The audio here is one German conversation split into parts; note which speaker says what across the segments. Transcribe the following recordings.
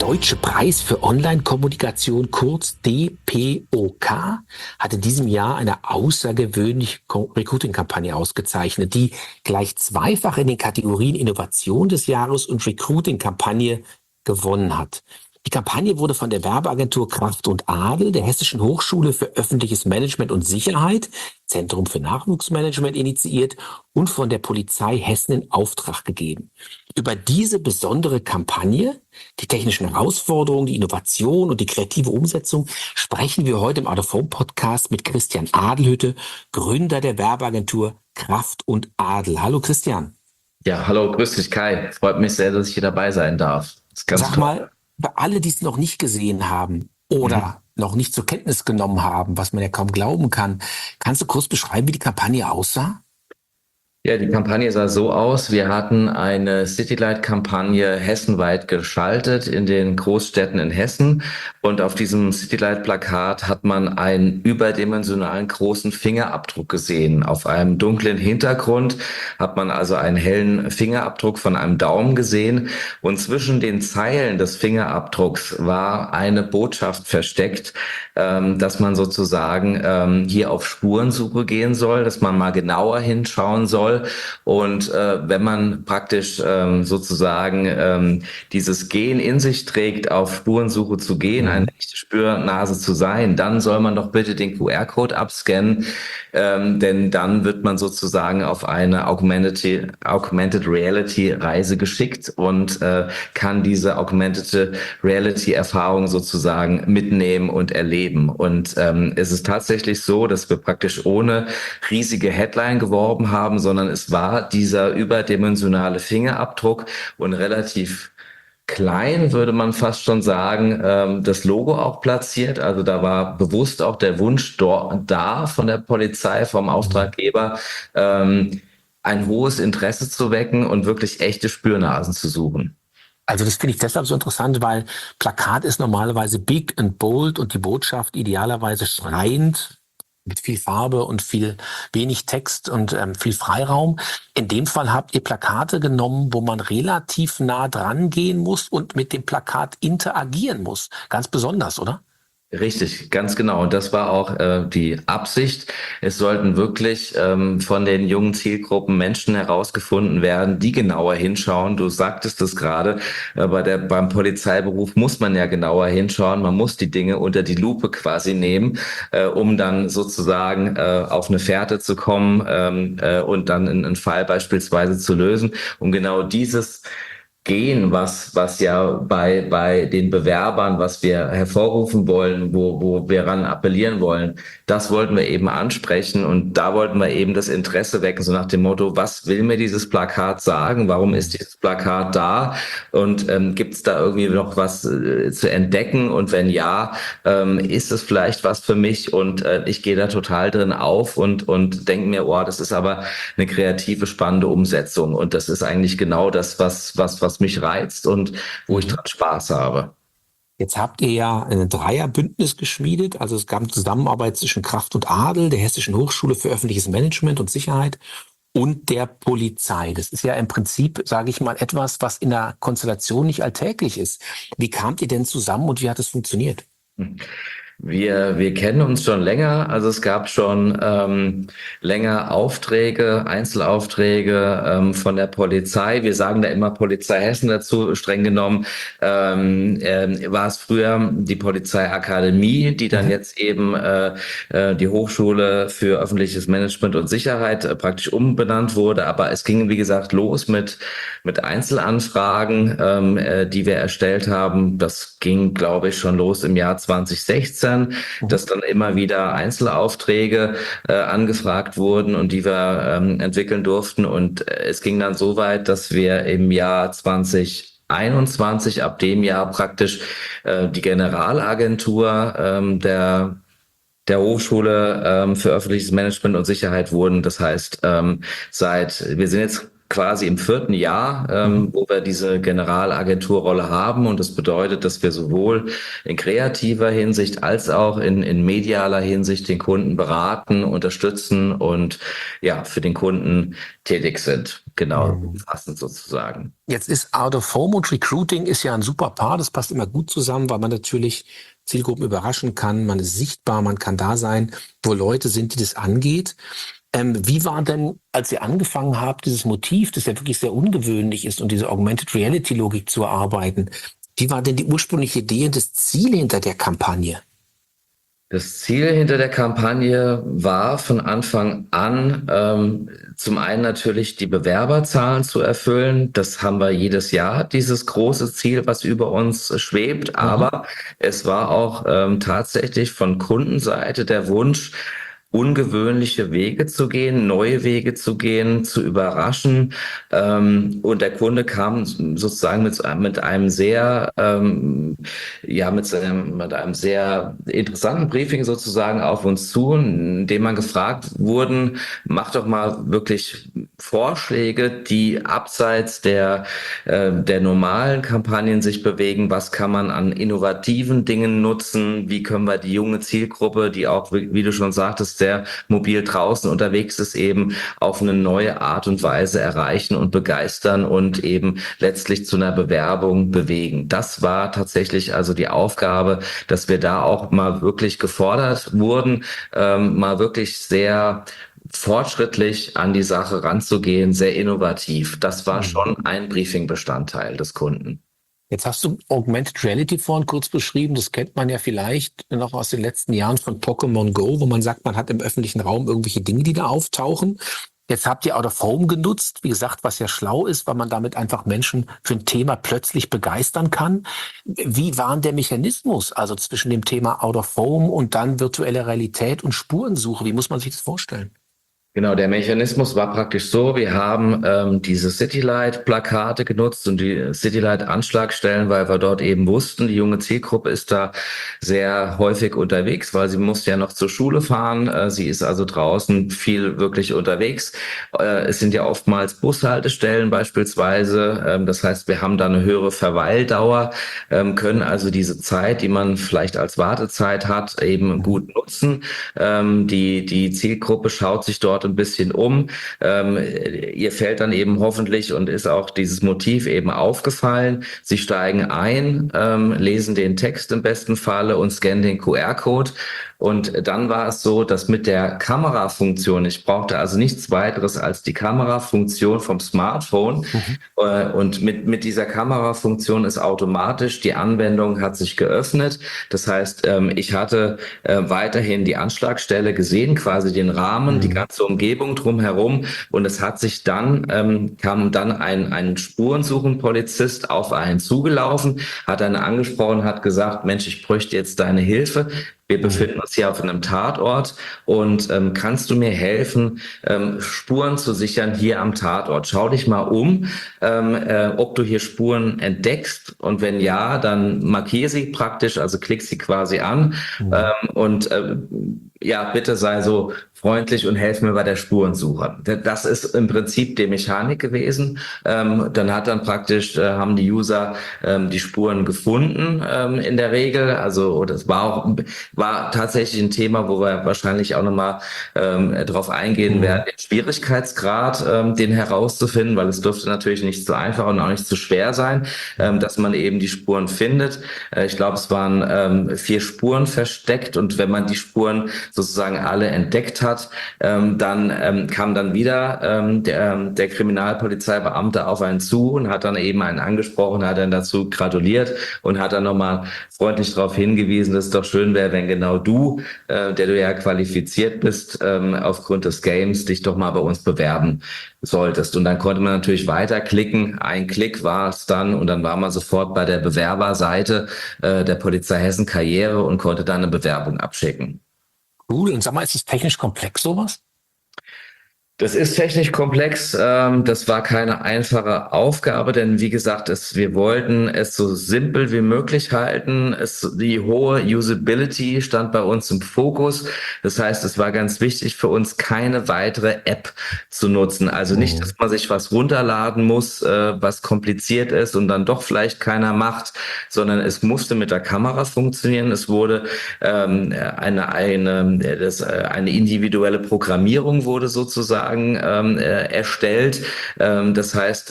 Speaker 1: Deutsche Preis für Online-Kommunikation, kurz DPOK, hat in diesem Jahr eine außergewöhnliche Recruiting-Kampagne ausgezeichnet, die gleich zweifach in den Kategorien Innovation des Jahres und Recruiting-Kampagne gewonnen hat. Die Kampagne wurde von der Werbeagentur Kraft und Adel, der Hessischen Hochschule für öffentliches Management und Sicherheit, Zentrum für Nachwuchsmanagement, initiiert und von der Polizei Hessen in Auftrag gegeben. Über diese besondere Kampagne, die technischen Herausforderungen, die Innovation und die kreative Umsetzung sprechen wir heute im Out of Home Podcast mit Christian Adelhütte, Gründer der Werbeagentur Kraft und Adel. Hallo Christian.
Speaker 2: Ja, hallo, grüß dich Kai. Freut mich sehr, dass ich hier dabei sein darf. Das ist ganz
Speaker 1: Sag
Speaker 2: toll.
Speaker 1: mal, für alle, die es noch nicht gesehen haben oder noch nicht zur Kenntnis genommen haben, was man ja kaum glauben kann, kannst du kurz beschreiben, wie die Kampagne aussah?
Speaker 2: Ja, die Kampagne sah so aus. Wir hatten eine Citylight-Kampagne hessenweit geschaltet in den Großstädten in Hessen. Und auf diesem Citylight-Plakat hat man einen überdimensionalen großen Fingerabdruck gesehen. Auf einem dunklen Hintergrund hat man also einen hellen Fingerabdruck von einem Daumen gesehen. Und zwischen den Zeilen des Fingerabdrucks war eine Botschaft versteckt, dass man sozusagen hier auf Spurensuche gehen soll, dass man mal genauer hinschauen soll. Und wenn man praktisch sozusagen dieses Gen in sich trägt, auf Spurensuche zu gehen, eine echte Spürnase zu sein, dann soll man doch bitte den QR-Code abscannen, denn dann wird man sozusagen auf eine Augmented Reality Reise geschickt und kann diese Augmented Reality Erfahrung sozusagen mitnehmen und erleben. Und es ist tatsächlich so, dass wir praktisch ohne riesige Headline geworben haben, sondern es war dieser überdimensionale Fingerabdruck und relativ klein, würde man fast schon sagen, das Logo auch platziert. Also da war bewusst auch der Wunsch da von der Polizei, vom Auftraggeber, ein hohes Interesse zu wecken und wirklich echte Spürnasen zu suchen.
Speaker 1: Also das finde ich deshalb so interessant, weil Plakat ist normalerweise big and bold und die Botschaft idealerweise schreiend, mit viel Farbe und wenig Text und viel Freiraum. In dem Fall habt ihr Plakate genommen, wo man relativ nah dran gehen muss und mit dem Plakat interagieren muss. Ganz besonders, oder?
Speaker 2: Richtig, ganz genau. Und das war auch die Absicht. Es sollten wirklich von den jungen Zielgruppen Menschen herausgefunden werden, die genauer hinschauen. Du sagtest es gerade, beim Polizeiberuf muss man ja genauer hinschauen. Man muss die Dinge unter die Lupe quasi nehmen, um dann sozusagen auf eine Fährte zu kommen und dann einen Fall beispielsweise zu lösen. Um genau dieses Gehen, was ja bei den Bewerbern, was wir hervorrufen wollen, wo wir ran appellieren wollen, das wollten wir eben ansprechen und da wollten wir eben das Interesse wecken, so nach dem Motto, was will mir dieses Plakat sagen? Warum ist dieses Plakat da? Und gibt es da irgendwie noch was zu entdecken? Und wenn ja, ist es vielleicht was für mich? Und ich gehe da total drin auf und denke mir, oh, das ist aber eine kreative, spannende Umsetzung. Und das ist eigentlich genau das, was mich reizt und wo ich dran Spaß habe.
Speaker 1: Jetzt habt ihr ja ein Dreierbündnis geschmiedet. Also es gab eine Zusammenarbeit zwischen Kraft und Adel, der Hessischen Hochschule für öffentliches Management und Sicherheit und der Polizei. Das ist ja im Prinzip, sage ich mal, etwas, was in der Konstellation nicht alltäglich ist. Wie kamt ihr denn zusammen und wie hat es funktioniert?
Speaker 2: Wir kennen uns schon länger, also es gab schon länger Aufträge, Einzelaufträge von der Polizei. Wir sagen da immer Polizei Hessen dazu, streng genommen war es früher die Polizeiakademie, die dann jetzt eben die Hochschule für öffentliches Management und Sicherheit praktisch umbenannt wurde. Aber es ging, wie gesagt, los mit Einzelanfragen, die wir erstellt haben. Das ging, glaube ich, schon los im Jahr 2016. Dass dann immer wieder Einzelaufträge angefragt wurden und die wir entwickeln durften. Und es ging dann so weit, dass wir im Jahr 2021, ab dem Jahr praktisch die Generalagentur der Hochschule für öffentliches Management und Sicherheit wurden. Das heißt, wir sind jetzt quasi im 4. Jahr,
Speaker 1: Mhm.
Speaker 2: wo wir diese Generalagenturrolle haben. Und das bedeutet, dass wir sowohl in kreativer Hinsicht als auch in medialer Hinsicht den Kunden beraten, unterstützen und ja, für den Kunden tätig sind. Genau,
Speaker 1: Mhm.
Speaker 2: umfassend sozusagen.
Speaker 1: Jetzt ist Out of Home und Recruiting ist ja ein super Paar. Das passt immer gut zusammen, weil man natürlich Zielgruppen überraschen kann. Man ist sichtbar, man kann da sein, wo Leute sind, die das angeht. Wie war denn, als ihr angefangen habt, dieses Motiv, das ja wirklich sehr ungewöhnlich ist und diese Augmented Reality Logik zu erarbeiten? Wie war denn die ursprüngliche Idee und das Ziel hinter der Kampagne?
Speaker 2: Das Ziel hinter der Kampagne war von Anfang an, zum einen natürlich die Bewerberzahlen zu erfüllen. Das haben wir jedes Jahr, dieses große Ziel, was über uns schwebt.
Speaker 1: Mhm.
Speaker 2: Aber es war auch tatsächlich von Kundenseite der Wunsch, ungewöhnliche Wege zu gehen, neue Wege zu gehen, zu überraschen. Und der Kunde kam sozusagen mit einem sehr, mit einem sehr interessanten Briefing sozusagen auf uns zu, in dem man gefragt wurden, mach doch mal wirklich Vorschläge, die abseits der normalen Kampagnen sich bewegen. Was kann man an innovativen Dingen nutzen? Wie können wir die junge Zielgruppe, die auch, wie du schon sagtest, sehr mobil draußen unterwegs ist, eben auf eine neue Art und Weise erreichen und begeistern und eben letztlich zu einer Bewerbung bewegen. Das war tatsächlich also die Aufgabe, dass wir da auch mal wirklich gefordert wurden, mal wirklich sehr fortschrittlich an die Sache ranzugehen, sehr innovativ. Das war
Speaker 1: Mhm.
Speaker 2: schon ein Briefing-Bestandteil des Kunden.
Speaker 1: Jetzt hast du Augmented Reality vorhin kurz beschrieben. Das kennt man ja vielleicht noch aus den letzten Jahren von Pokémon Go, wo man sagt, man hat im öffentlichen Raum irgendwelche Dinge, die da auftauchen. Jetzt habt ihr Out of Home genutzt, wie gesagt, was ja schlau ist, weil man damit einfach Menschen für ein Thema plötzlich begeistern kann. Wie war denn der Mechanismus, also zwischen dem Thema Out of Home und dann virtuelle Realität und Spurensuche? Wie muss man sich das vorstellen?
Speaker 2: Genau, der Mechanismus war praktisch so, wir haben diese Citylight-Plakate genutzt und die Citylight-Anschlagstellen, weil wir dort eben wussten, die junge Zielgruppe ist da sehr häufig unterwegs, weil sie muss ja noch zur Schule fahren. Sie ist also draußen viel wirklich unterwegs. Es sind ja oftmals Bushaltestellen beispielsweise. Das heißt, wir haben da eine höhere Verweildauer, können also diese Zeit, die man vielleicht als Wartezeit hat, eben
Speaker 1: Mhm.
Speaker 2: gut nutzen. Die Zielgruppe schaut sich dort ein bisschen um. Ihr fällt dann eben hoffentlich und ist auch dieses Motiv eben aufgefallen. Sie steigen ein, lesen den Text im besten Falle und scannen den QR-Code. Und dann war es so, dass mit der Kamerafunktion, ich brauchte also nichts weiteres als die Kamerafunktion vom Smartphone.
Speaker 1: Mhm.
Speaker 2: Und mit dieser Kamerafunktion ist automatisch, die Anwendung hat sich geöffnet. Das heißt, ich hatte weiterhin die Anschlagstelle gesehen, quasi den Rahmen, die
Speaker 1: Mhm.
Speaker 2: ganze Umgebung drumherum. Und es hat sich dann, kam dann ein Spurensuchenpolizist auf einen zugelaufen, hat einen angesprochen, hat gesagt, Mensch, ich bräuchte jetzt deine Hilfe. Wir
Speaker 1: Mhm.
Speaker 2: befinden uns hier auf einem Tatort und kannst du mir helfen, Spuren zu sichern hier am Tatort? Schau dich mal um, ob du hier Spuren entdeckst und wenn ja, dann markiere sie praktisch, also klick sie quasi an
Speaker 1: Mhm.
Speaker 2: und ja, bitte sei so freundlich und helf mir bei der Spurensuche. Das ist im Prinzip die Mechanik gewesen. Dann praktisch haben die User die Spuren gefunden in der Regel. Also das war tatsächlich ein Thema, wo wir wahrscheinlich auch nochmal drauf eingehen werden,
Speaker 1: Mhm.
Speaker 2: den Schwierigkeitsgrad, den herauszufinden, weil es dürfte natürlich nicht so einfach und auch nicht so schwer sein,
Speaker 1: Mhm.
Speaker 2: dass man eben die Spuren findet. Ich glaube, es waren 4 Spuren versteckt und wenn man die Spuren sozusagen alle entdeckt hat, dann kam dann wieder der Kriminalpolizeibeamte auf einen zu und hat dann eben einen angesprochen, hat dann dazu gratuliert und hat dann nochmal freundlich darauf hingewiesen, dass es doch schön wäre, wenn genau du, der du ja qualifiziert bist, aufgrund des Games, dich doch mal bei uns bewerben solltest. Und dann konnte man natürlich weiterklicken. Ein Klick war es dann und dann war man sofort bei der Bewerberseite der Polizei Hessen Karriere und konnte dann eine Bewerbung abschicken.
Speaker 1: Cool. Und sag mal, ist es technisch komplex, sowas?
Speaker 2: Das ist technisch komplex. Das war keine einfache Aufgabe, denn wie gesagt, wir wollten es so simpel wie möglich halten. Die hohe Usability stand bei uns im Fokus. Das heißt, es war ganz wichtig für uns, keine weitere App zu nutzen. Also nicht, dass
Speaker 1: Mhm.
Speaker 2: man sich was runterladen muss, was kompliziert ist und dann doch vielleicht keiner macht, sondern es musste mit der Kamera funktionieren. Es wurde eine individuelle Programmierung wurde sozusagen erstellt. Das heißt,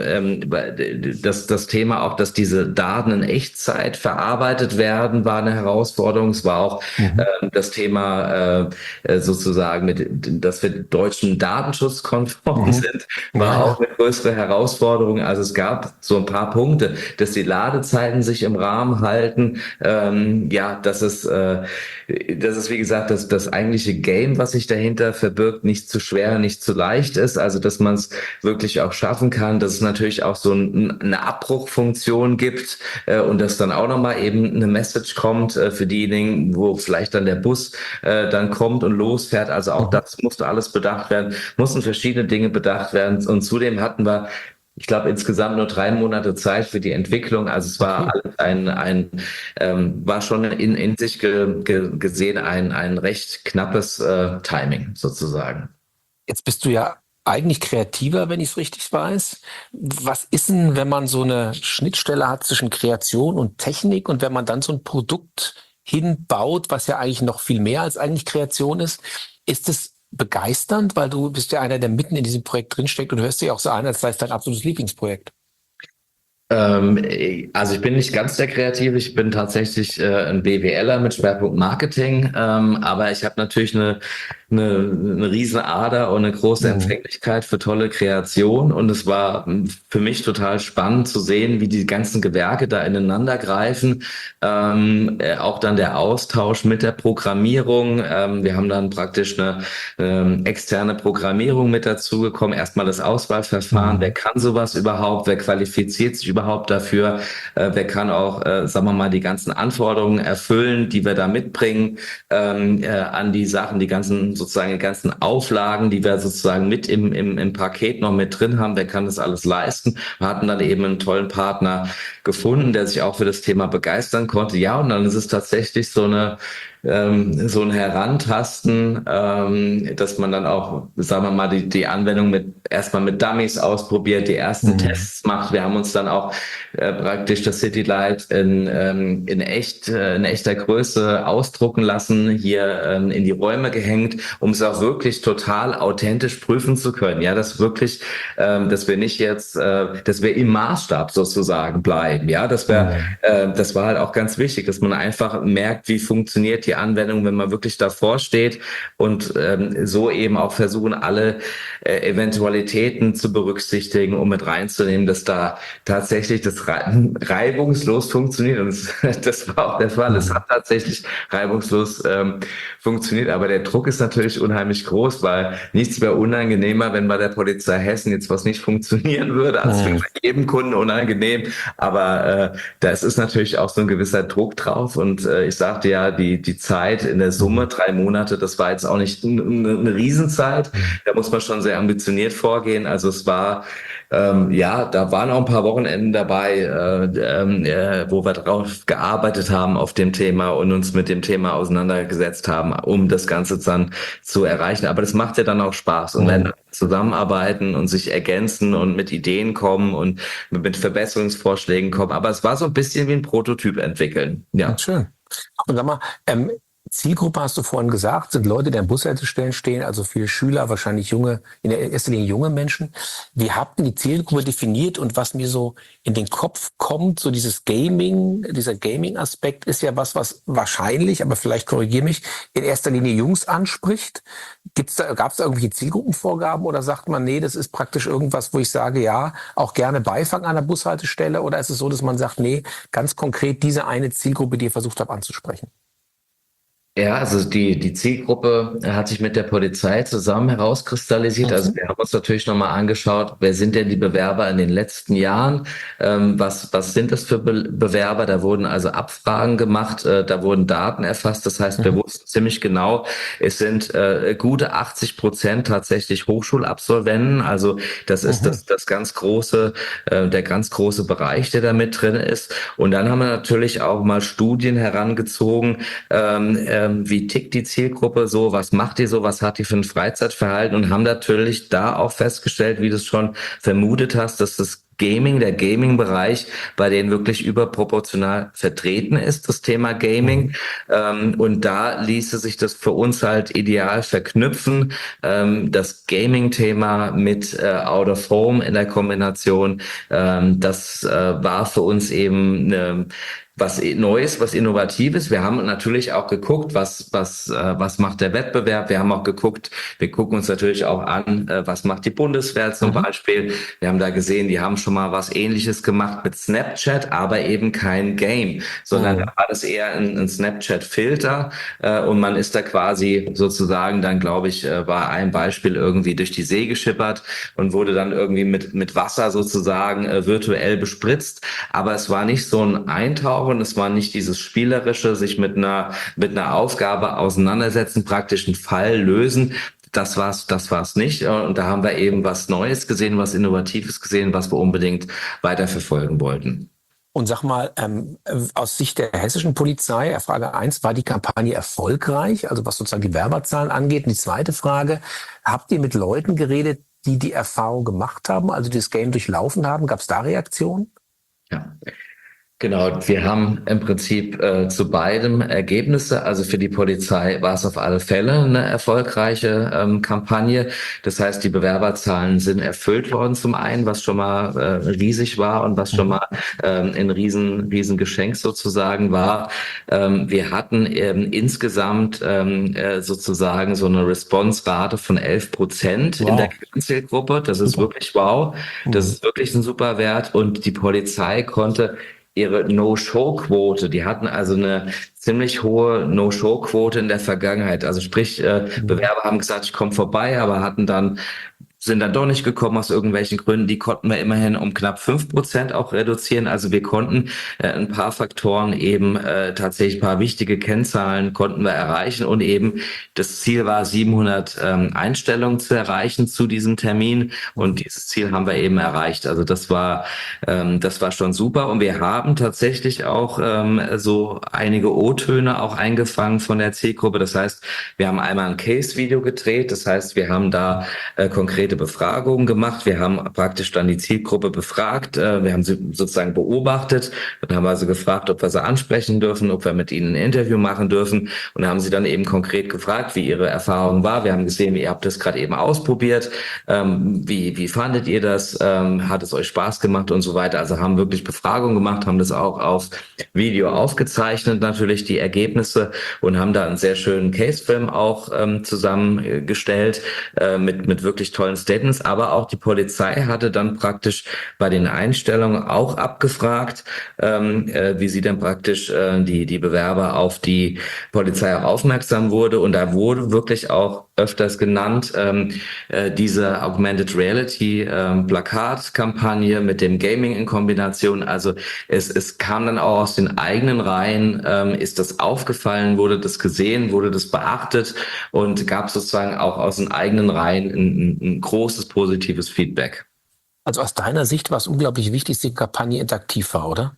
Speaker 2: das Thema auch, dass diese Daten in Echtzeit verarbeitet werden, war eine Herausforderung. Es war auch
Speaker 1: Mhm.
Speaker 2: das Thema sozusagen, dass wir deutschen Datenschutzkonform
Speaker 1: Mhm.
Speaker 2: sind,
Speaker 1: Ja,
Speaker 2: war auch
Speaker 1: ja.
Speaker 2: eine größere Herausforderung. Also es gab so ein paar Punkte, dass die Ladezeiten sich im Rahmen halten, ja, dass es, wie gesagt, das eigentliche Game, was sich dahinter verbirgt, nicht zu schwer, nicht zu leicht ist. Also, dass man es wirklich auch schaffen kann, dass es natürlich auch so eine Abbruchfunktion gibt und dass dann auch nochmal eben eine Message kommt für diejenigen, wo vielleicht dann der Bus dann kommt und losfährt. Also auch
Speaker 1: Mhm.
Speaker 2: das musste alles bedacht werden, mussten verschiedene Dinge bedacht werden. Und zudem hatten wir, ich glaube, insgesamt nur 3 Monate Zeit für die Entwicklung. Also es war
Speaker 1: Okay.
Speaker 2: alles war schon in sich gesehen ein recht knappes Timing sozusagen.
Speaker 1: Jetzt bist du ja eigentlich kreativer, wenn ich es richtig weiß. Was ist denn, wenn man so eine Schnittstelle hat zwischen Kreation und Technik und wenn man dann so ein Produkt hinbaut, was ja eigentlich noch viel mehr als eigentlich Kreation ist? Ist es begeisternd, weil du bist ja einer, der mitten in diesem Projekt drinsteckt und hörst dich auch so an, als sei es dein absolutes Lieblingsprojekt.
Speaker 2: Also ich bin nicht ganz der Kreative, ich bin tatsächlich ein BWLer mit Schwerpunkt Marketing, aber ich habe natürlich eine riesen Ader und eine große
Speaker 1: Mhm.
Speaker 2: Empfänglichkeit für tolle Kreation und es war für mich total spannend zu sehen, wie die ganzen Gewerke da ineinander greifen, auch dann der Austausch mit der Programmierung. Wir haben dann praktisch eine externe Programmierung mit dazu gekommen, erstmal das Auswahlverfahren, wer
Speaker 1: Mhm.
Speaker 2: kann sowas überhaupt, wer qualifiziert sich überhaupt dafür, wer kann auch, sagen wir mal, die ganzen Anforderungen erfüllen, die wir da mitbringen, an die Sachen, die ganzen Auflagen, die wir sozusagen mit im Paket noch mit drin haben, wer kann das alles leisten. Wir hatten dann eben einen tollen Partner gefunden, der sich auch für das Thema begeistern konnte. Ja, und dann ist es tatsächlich so ein Herantasten, dass man dann auch, sagen wir mal, die Anwendung erstmal mit Dummies ausprobiert, die ersten
Speaker 1: Mhm.
Speaker 2: Tests macht. Wir haben uns dann auch praktisch das City Light in echter Größe ausdrucken lassen, hier in die Räume gehängt, um es auch wirklich total authentisch prüfen zu können. Ja, dass wir nicht jetzt, dass wir im Maßstab sozusagen bleiben. Ja,
Speaker 1: Mhm.
Speaker 2: das war halt auch ganz wichtig, dass man einfach merkt, wie funktioniert die Anwendung, wenn man wirklich davor steht und so eben auch versuchen, alle Eventualitäten zu berücksichtigen, um mit reinzunehmen, dass da tatsächlich das reibungslos funktioniert. Und das war auch der Fall. Es
Speaker 1: Mhm.
Speaker 2: hat tatsächlich reibungslos funktioniert, aber der Druck ist natürlich unheimlich groß, weil nichts wäre unangenehmer, wenn bei der Polizei Hessen jetzt was nicht funktionieren würde. Also es wäre
Speaker 1: Mhm.
Speaker 2: jedem Kunden unangenehm, aber da ist natürlich auch so ein gewisser Druck drauf. Und ich sagte ja, die Zeit in der Summe,
Speaker 1: Mhm.
Speaker 2: 3 Monate, das war jetzt auch nicht eine Riesenzeit.
Speaker 1: Mhm.
Speaker 2: Da muss man schon sehr ambitioniert vorgehen. Also es war, ja, da waren auch ein paar Wochenenden dabei, wo wir drauf gearbeitet haben auf dem Thema und uns mit dem Thema auseinandergesetzt haben, um das Ganze dann zu erreichen. Aber das macht ja dann auch Spaß. Und wenn
Speaker 1: Mhm.
Speaker 2: zusammenarbeiten und sich ergänzen und mit Ideen kommen und mit Verbesserungsvorschlägen kommen. Aber es war so ein bisschen wie ein Prototyp entwickeln.
Speaker 1: Ja,
Speaker 2: Ja.
Speaker 1: schön. Und sag mal, Zielgruppe hast du vorhin gesagt, sind Leute, die an Bushaltestellen stehen, also viele Schüler, wahrscheinlich junge, in der erster Linie junge Menschen. Wie habt ihr die Zielgruppe definiert und was mir so in den Kopf kommt, so dieses Gaming, dieser Gaming-Aspekt ist ja was wahrscheinlich, aber vielleicht korrigiere mich, in erster Linie Jungs anspricht. Gab es da irgendwelche Zielgruppenvorgaben oder sagt man, nee, das ist praktisch irgendwas, wo ich sage, ja, auch gerne Beifang an der Bushaltestelle oder ist es so, dass man sagt, nee, ganz konkret diese eine Zielgruppe, die ihr versucht habt anzusprechen?
Speaker 2: Ja, also die Zielgruppe hat sich mit der Polizei zusammen herauskristallisiert. Also
Speaker 1: Mhm.
Speaker 2: wir haben uns natürlich nochmal angeschaut, wer sind denn die Bewerber in den letzten Jahren? Was sind das für Bewerber? Da wurden also Abfragen gemacht, da wurden Daten erfasst. Das heißt, wir
Speaker 1: Mhm.
Speaker 2: wussten ziemlich genau, es sind gute 80% tatsächlich Hochschulabsolventen. Also das ist
Speaker 1: Mhm.
Speaker 2: das ganz große, der ganz große Bereich, der da mit drin ist. Und dann haben wir natürlich auch mal Studien herangezogen, wie tickt die Zielgruppe so, was macht die so, was hat die für ein Freizeitverhalten und haben natürlich da auch festgestellt, wie du es schon vermutet hast, dass das Gaming, der Gaming-Bereich bei denen wirklich überproportional vertreten ist, das Thema Gaming.
Speaker 1: Mhm.
Speaker 2: Und da ließe sich das für uns halt ideal verknüpfen, das Gaming-Thema mit Out of Home in der Kombination. Das war für uns eben was Neues, was Innovatives. Wir haben natürlich auch geguckt, was macht der Wettbewerb. Wir haben auch geguckt, wir gucken uns natürlich auch an, was macht die Bundeswehr zum
Speaker 1: Mhm.
Speaker 2: Beispiel. Wir haben da gesehen, die haben schon mal was Ähnliches gemacht mit Snapchat, aber eben kein Game, sondern da
Speaker 1: Mhm.
Speaker 2: war das eher ein Snapchat-Filter und man ist da quasi sozusagen dann, glaube ich, war ein Beispiel irgendwie durch die See geschippert und wurde dann irgendwie mit Wasser sozusagen virtuell bespritzt. Aber es war nicht so ein Eintauchen, es war nicht dieses spielerische, sich mit einer Aufgabe auseinandersetzen, praktisch einen Fall lösen. Das war's nicht. Und da haben wir eben was Neues gesehen, was Innovatives gesehen, was wir unbedingt weiterverfolgen wollten.
Speaker 1: Und sag mal, aus Sicht der hessischen Polizei, Frage eins: war die Kampagne erfolgreich, also was sozusagen die Werberzahlen angeht? Und die zweite Frage, habt ihr mit Leuten geredet, die die Erfahrung gemacht haben, also die das Game durchlaufen haben? Gab es da Reaktionen?
Speaker 2: Ja. Genau, wir haben im Prinzip zu beidem Ergebnisse. Also für die Polizei war es auf alle Fälle eine erfolgreiche Kampagne. Das heißt, die Bewerberzahlen sind erfüllt worden zum einen, was schon mal riesig war und was schon
Speaker 1: Mhm.
Speaker 2: mal ein riesen Geschenk sozusagen war. Wir hatten insgesamt sozusagen so eine Response-Rate von 11% in der
Speaker 1: Wow.
Speaker 2: Kernzielgruppe. Das ist
Speaker 1: Super.
Speaker 2: wirklich wow. Das
Speaker 1: Mhm.
Speaker 2: ist wirklich ein super Wert. Und die Polizei konnte ihre No-Show-Quote. Die hatten also eine ziemlich hohe No-Show-Quote in der Vergangenheit. Also sprich,
Speaker 1: Mhm.
Speaker 2: Bewerber haben gesagt, ich komme vorbei, aber sind dann doch nicht gekommen aus irgendwelchen Gründen. Die konnten wir immerhin um knapp 5% auch reduzieren. Also wir konnten ein paar Faktoren eben tatsächlich ein paar wichtige Kennzahlen konnten wir erreichen und eben das Ziel war 700 Einstellungen zu erreichen zu diesem Termin und
Speaker 1: Mhm.
Speaker 2: dieses Ziel haben wir eben erreicht. Also das war schon super und wir haben tatsächlich auch so einige O-Töne auch eingefangen von der Zielgruppe. Das heißt, wir haben einmal ein Case-Video gedreht. Das heißt, wir haben da konkrete Befragungen gemacht. Wir haben praktisch dann die Zielgruppe befragt. Wir haben sie sozusagen beobachtet und haben also gefragt, ob wir sie ansprechen dürfen, ob wir mit ihnen ein Interview machen dürfen und haben sie dann eben konkret gefragt, wie ihre Erfahrung war. Wir haben gesehen, ihr habt das gerade eben ausprobiert. Wie fandet ihr das? Hat es euch Spaß gemacht und so weiter? Also haben wirklich Befragungen gemacht, haben das auch auf Video aufgezeichnet, natürlich die Ergebnisse und haben da einen sehr schönen Case-Film auch zusammengestellt mit wirklich tollen Statements. Aber auch die Polizei hatte dann praktisch bei den Einstellungen auch abgefragt, wie sie dann praktisch die Bewerber auf die Polizei auch aufmerksam wurde. Und da wurde wirklich auch öfters genannt, diese Augmented Reality Plakatkampagne mit dem Gaming in Kombination. Also es kam dann auch aus den eigenen Reihen, ist das aufgefallen, wurde das gesehen, wurde das beachtet und gab sozusagen auch aus den eigenen Reihen ein großes positives Feedback.
Speaker 1: Also aus deiner Sicht war es unglaublich wichtig, dass die Kampagne interaktiv war, oder?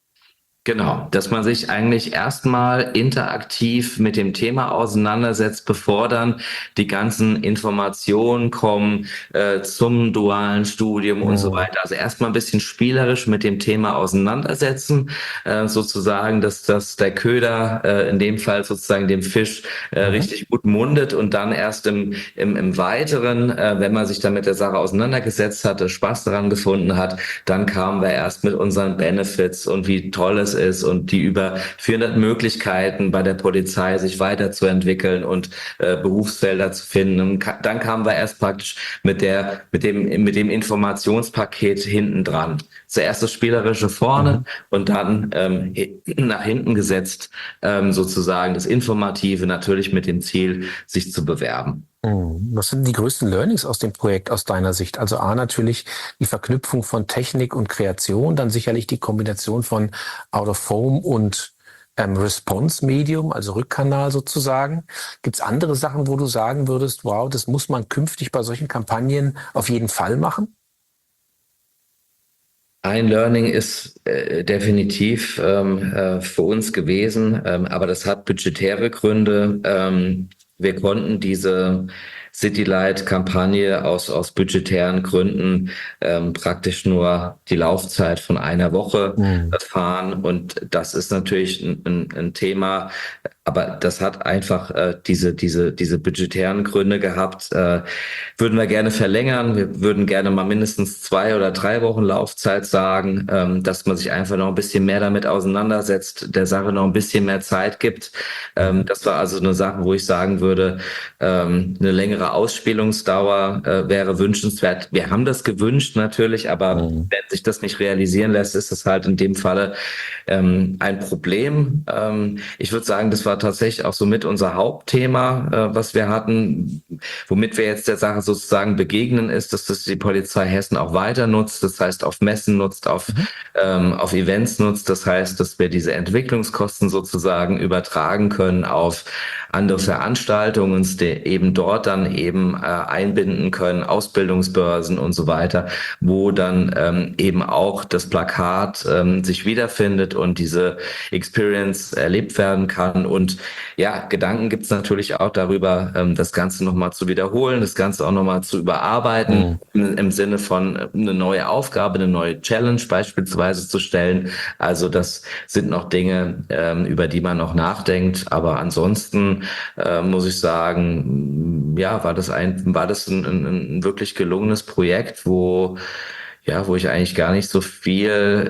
Speaker 2: Genau, dass man sich eigentlich erstmal interaktiv mit dem Thema auseinandersetzt, bevor dann die ganzen Informationen kommen zum dualen Studium und so
Speaker 1: Mhm.
Speaker 2: weiter. Also erstmal ein bisschen spielerisch mit dem Thema auseinandersetzen, sozusagen, dass der Köder in dem Fall sozusagen dem Fisch
Speaker 1: Mhm.
Speaker 2: richtig gut mundet und dann erst im Weiteren, wenn man sich dann mit der Sache auseinandergesetzt hatte, Spaß daran gefunden hat, dann kamen wir erst mit unseren Benefits und wie toll es anders ist und die über 400 Möglichkeiten bei der Polizei sich weiterzuentwickeln und Berufsfelder zu finden. Und dann kamen wir erst praktisch mit dem Informationspaket hinten dran. Zuerst das Spielerische vorne
Speaker 1: Mhm.
Speaker 2: und dann nach hinten gesetzt, sozusagen das Informative, natürlich mit dem Ziel, sich zu bewerben.
Speaker 1: Was sind die größten Learnings aus dem Projekt aus deiner Sicht? Also A, natürlich die Verknüpfung von Technik und Kreation, dann sicherlich die Kombination von Out of Home und Response-Medium, also Rückkanal sozusagen. Gibt es andere Sachen, wo du sagen würdest, wow, das muss man künftig bei solchen Kampagnen auf jeden Fall machen?
Speaker 2: Ein Learning ist definitiv für uns gewesen, aber das hat budgetäre Gründe. Wir konnten diese Citylight-Kampagne aus budgetären Gründen praktisch nur die Laufzeit von einer Woche
Speaker 1: Mhm.
Speaker 2: fahren. Und das ist natürlich ein Thema, aber das hat einfach diese budgetären Gründe gehabt. Würden wir gerne verlängern. Wir würden gerne mal mindestens 2 oder 3 Wochen Laufzeit sagen, dass man sich einfach noch ein bisschen mehr damit auseinandersetzt, der Sache noch ein bisschen mehr Zeit gibt. Das war also eine Sache, wo ich sagen würde, eine längere Ausspielungsdauer wäre wünschenswert. Wir haben das gewünscht natürlich, aber
Speaker 1: Mhm.
Speaker 2: wenn sich das nicht realisieren lässt, ist es halt in dem Falle ein Problem. Ich würde sagen, das war tatsächlich auch so mit unser Hauptthema, was wir hatten, womit wir jetzt der Sache sozusagen begegnen, ist, dass das die Polizei Hessen auch weiter nutzt. Das heißt, auf Messen nutzt,
Speaker 1: Mhm.
Speaker 2: auf Events nutzt. Das heißt, dass wir diese Entwicklungskosten sozusagen übertragen können auf andere Veranstaltungen, uns eben dort dann eben einbinden können, Ausbildungsbörsen und so weiter, wo dann eben auch das Plakat sich wiederfindet und diese Experience erlebt werden kann. Und ja, Gedanken gibt es natürlich auch darüber, das Ganze nochmal zu wiederholen, das Ganze auch nochmal zu überarbeiten,
Speaker 1: Mhm.
Speaker 2: im Sinne von eine neue Aufgabe, eine neue Challenge beispielsweise zu stellen. Also das sind noch Dinge, über die man noch nachdenkt. Aber ansonsten muss ich sagen, ja, war das ein wirklich gelungenes Projekt, wo ich eigentlich gar nicht so viel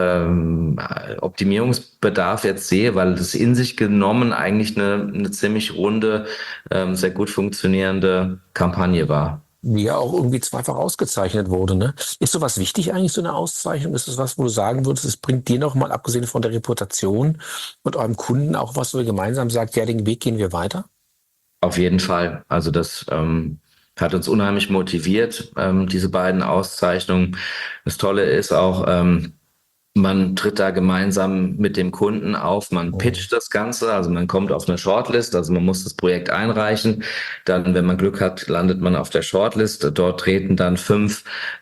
Speaker 2: Optimierungsbedarf jetzt sehe, weil es in sich genommen eigentlich eine ziemlich runde, sehr gut funktionierende Kampagne war.
Speaker 1: Die ja auch irgendwie zweifach ausgezeichnet wurde, ne? Ist sowas wichtig eigentlich, so eine Auszeichnung? Ist das was, wo du sagen würdest, es bringt dir noch mal, abgesehen von der Reputation und eurem Kunden, auch was, wo ihr gemeinsam sagt, ja, den Weg gehen wir weiter?
Speaker 2: Auf jeden Fall. Also das hat uns unheimlich motiviert, diese beiden Auszeichnungen. Das Tolle ist auch, man tritt da gemeinsam mit dem Kunden auf, man
Speaker 1: Mhm.
Speaker 2: pitcht das Ganze, also man kommt auf eine Shortlist, also man muss das Projekt einreichen. Dann, wenn man Glück hat, landet man auf der Shortlist. Dort treten dann 5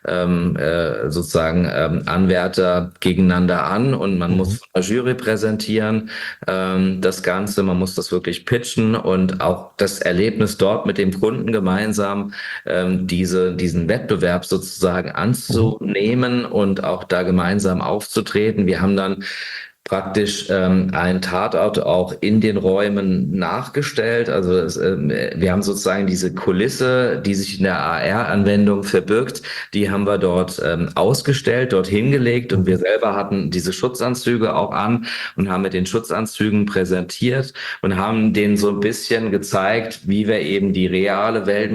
Speaker 2: sozusagen Anwärter gegeneinander an und man muss
Speaker 1: Mhm.
Speaker 2: von der Jury präsentieren das Ganze. Man muss das wirklich pitchen und auch das Erlebnis dort mit dem Kunden gemeinsam diesen Wettbewerb sozusagen
Speaker 1: Mhm.
Speaker 2: anzunehmen und auch da gemeinsam aufzutreten. Wir haben dann praktisch einen Tatort auch in den Räumen nachgestellt. Also wir haben sozusagen diese Kulisse, die sich in der AR-Anwendung verbirgt, die haben wir dort ausgestellt, dort hingelegt und wir
Speaker 1: Mhm.
Speaker 2: selber hatten diese Schutzanzüge auch an und haben mit den Schutzanzügen präsentiert und haben denen so ein bisschen gezeigt, wie wir eben die reale Welt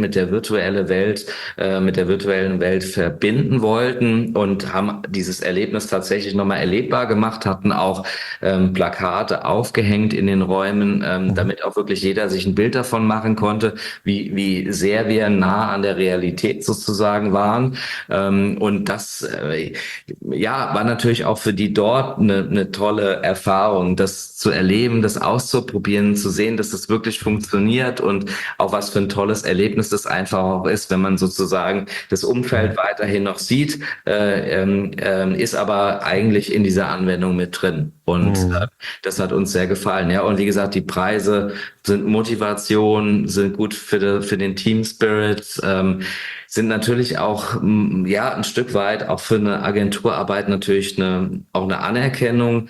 Speaker 2: mit der virtuellen Welt verbinden wollten und haben dieses Erlebnis tatsächlich nochmal erlebbar gemacht, hatten auch Plakate aufgehängt in den Räumen,
Speaker 1: Mhm.
Speaker 2: damit auch wirklich jeder sich ein Bild davon machen konnte, wie sehr wir nah an der Realität sozusagen waren. Und das ja, war natürlich auch für die dort eine tolle Erfahrung, das zu erleben, das auszuprobieren, zu sehen, dass das wirklich funktioniert und auch was für ein tolles Erlebnis das einfach auch ist, wenn man sozusagen das Umfeld
Speaker 1: Mhm.
Speaker 2: weiterhin noch sieht, ist aber eigentlich in dieser Anwendung mit drin. Und
Speaker 1: Mhm.
Speaker 2: das hat uns sehr gefallen. Ja, und wie gesagt, die Preise sind Motivation, sind gut für den Team Spirit, sind natürlich auch ja ein Stück weit auch für eine Agenturarbeit natürlich auch eine Anerkennung,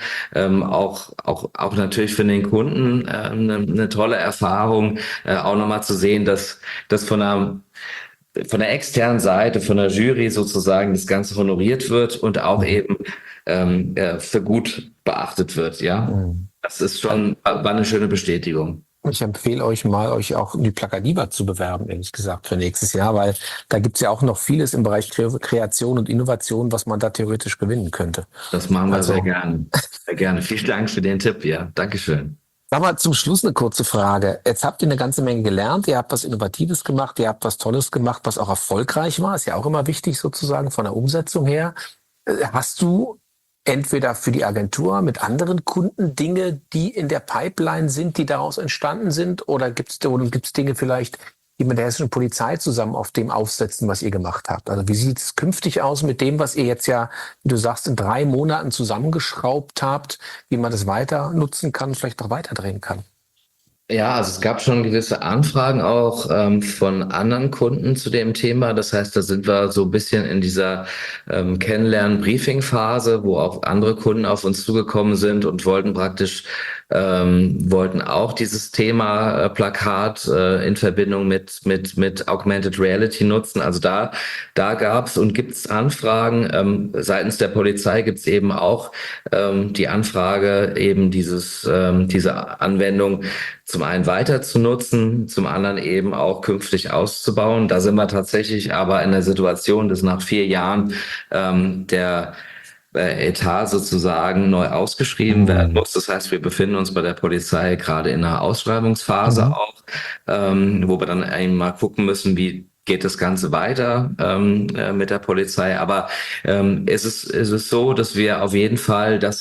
Speaker 2: auch natürlich für den Kunden eine tolle Erfahrung, auch nochmal zu sehen, dass das von einer von der externen Seite, von der Jury sozusagen das Ganze honoriert wird und auch eben für gut beachtet wird, ja.
Speaker 1: Mhm.
Speaker 2: Das ist schon, war eine schöne Bestätigung.
Speaker 1: Ich empfehle euch mal, euch auch in die Plakadiva zu bewerben, ehrlich gesagt, für nächstes Jahr, weil da gibt's ja auch noch vieles im Bereich Kreation und Innovation, was man da theoretisch gewinnen könnte.
Speaker 2: Das machen wir sehr
Speaker 1: Also,
Speaker 2: gerne. Sehr gerne. Vielen Dank für den Tipp, ja. Dankeschön.
Speaker 1: sag mal zum Schluss eine kurze Frage. Jetzt habt ihr eine ganze Menge gelernt, ihr habt was Innovatives gemacht, ihr habt was Tolles gemacht, was auch erfolgreich war, ist ja auch immer wichtig sozusagen von der Umsetzung her. Hast du entweder für die Agentur mit anderen Kunden Dinge, die in der Pipeline sind, die daraus entstanden sind, oder gibt's Dinge vielleicht, die mit der hessischen Polizei zusammen auf dem aufsetzen, was ihr gemacht habt? Also wie sieht es künftig aus mit dem, was ihr jetzt ja, wie du sagst, in 3 Monaten zusammengeschraubt habt, wie man das weiter nutzen kann, vielleicht noch weiterdrehen kann?
Speaker 2: Ja, also es gab schon gewisse Anfragen auch von anderen Kunden zu dem Thema. Das heißt, da sind wir so ein bisschen in dieser Kennenlernen-Briefing-Phase, wo auch andere Kunden auf uns zugekommen sind und wollten praktisch wollten auch dieses Thema Plakat in Verbindung mit Augmented Reality nutzen. Also da gab's und gibt's Anfragen. Seitens der Polizei gibt's eben auch die Anfrage, eben diese Anwendung zum einen weiter zu nutzen, zum anderen eben auch künftig auszubauen. Da sind wir tatsächlich aber in der Situation, dass nach 4 Jahren der Etat sozusagen neu ausgeschrieben werden
Speaker 1: Mhm.
Speaker 2: muss. Das heißt, wir befinden uns bei der Polizei gerade in einer Ausschreibungsphase
Speaker 1: Mhm.
Speaker 2: auch, wo wir dann eben mal gucken müssen, wie geht das Ganze weiter mit der Polizei. Aber es ist so, dass wir auf jeden Fall das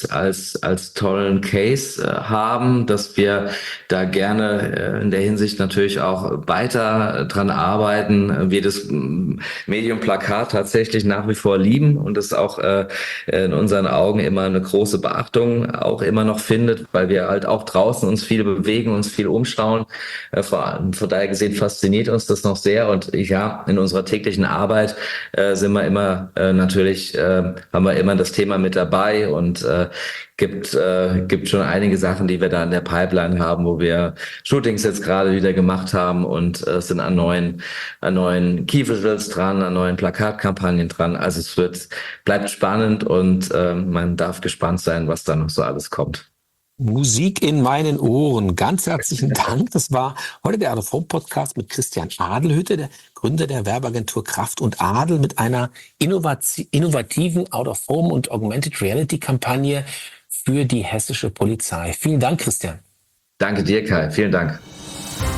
Speaker 2: als tollen Case haben, dass wir da gerne in der Hinsicht natürlich auch weiter dran arbeiten, wir das Medium Plakat tatsächlich nach wie vor lieben und es auch in unseren Augen immer eine große Beachtung auch immer noch findet, weil wir halt auch draußen uns viel bewegen, uns viel umschauen. Von daher gesehen fasziniert uns das noch sehr und ja, in unserer täglichen Arbeit sind wir immer haben wir immer das Thema mit dabei und gibt schon einige Sachen, die wir da in der Pipeline haben, wo wir Shootings jetzt gerade wieder gemacht haben und sind an neuen Key Visuals dran, an neuen Plakatkampagnen dran. Also bleibt spannend und man darf gespannt sein, was da noch so alles kommt.
Speaker 1: Musik in meinen Ohren. Ganz herzlichen Dank. Das war heute der Out-of-Home-Podcast mit Christian Adelhütte, der Gründer der Werbeagentur Kraft und Adel, mit einer innovativen Out-of-Home und Augmented Reality-Kampagne für die hessische Polizei. Vielen Dank, Christian.
Speaker 2: Danke dir, Kai. Vielen Dank.